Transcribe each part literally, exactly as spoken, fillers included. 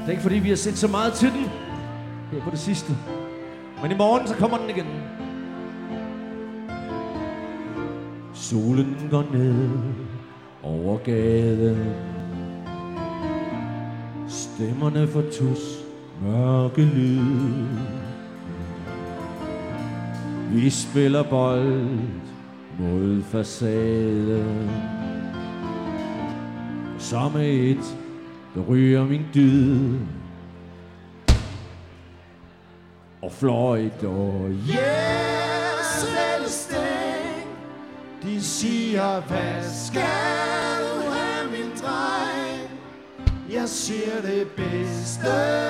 Det er ikke fordi, vi har set så meget til den her på det sidste. Men i morgen, så kommer den igen. Solen går ned over gaden. Stemmerne for tus, mørke lyd. Vi spiller bold mod facaden. Som et, der ryger min dyd. Og Floyd og yes, Celestine. De siger, hvad skal du have, min dreng? Jeg siger det bedste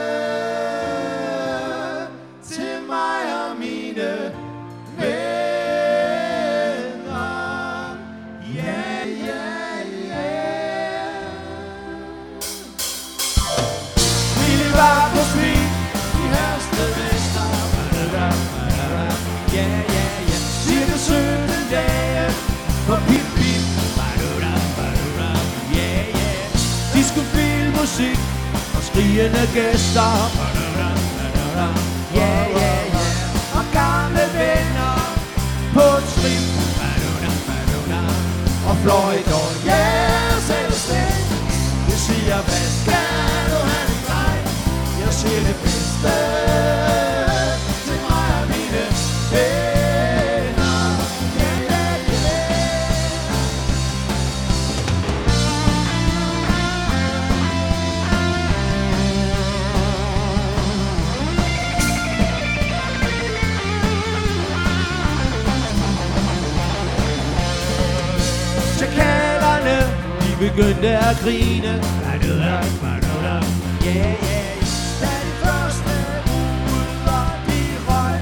til mig og mine venner. Yeah, yeah, yeah. Vi var på street i Herstedvester. Ja, ja, ja. Cirka sytten dage på pip, pip. Ja, ja. De skulle spille musik og skrigende gæster. Ja, ja, ja. Og gamle venner på et trin. Og Floyd og yes, Celestine. Jeg siger, hvad skal du have, min dreng? Jeg siger det bedste til mig og mine venner. Yeah, yeah, yeah. Chakalerne, de begyndte at grine. Yeah, yeah. Da de første uder, de røg.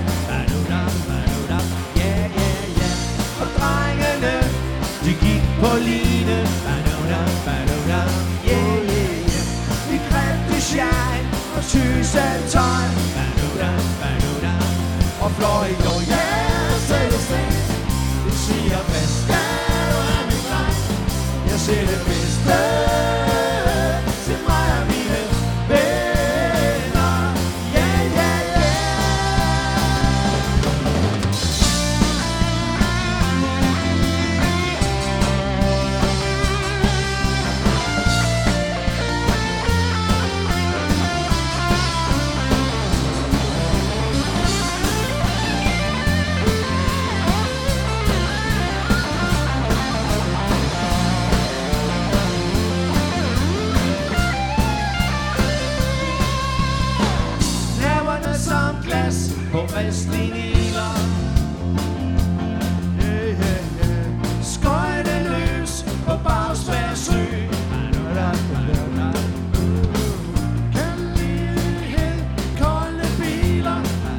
Yeah, yeah, yeah. Og drengene, de gik på line. Yeah, yeah, yeah. Vi greb de shine og syseltøj. Og Floyd og yes, Celestine. De siger, hvad skal du have, min dreng? Jeg ser det bedste til mig og mine venner. Yeah, yeah, yeah. Næverne som glas på restlineler. Yeah, yeah, yeah. Skøjte løs på Bagsværd Sø. Kærlighed, kolde biler.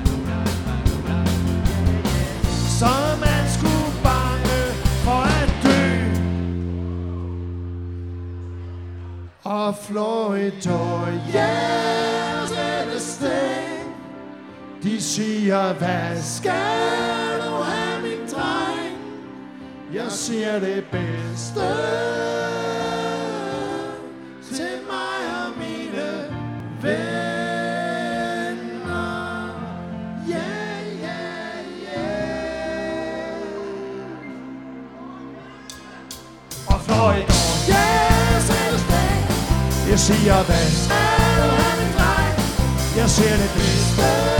Så man skulle bange for at dø. Og Floyd og yes, Celestine. De siger, hvad skal du have, min dreng? Jeg siger det bedste til mig og mine venner. Yeah, yeah, yeah. Og Floyd og yes, Celestine. Jeg siger, hvad skal du have, min dreng? Jeg siger det bedste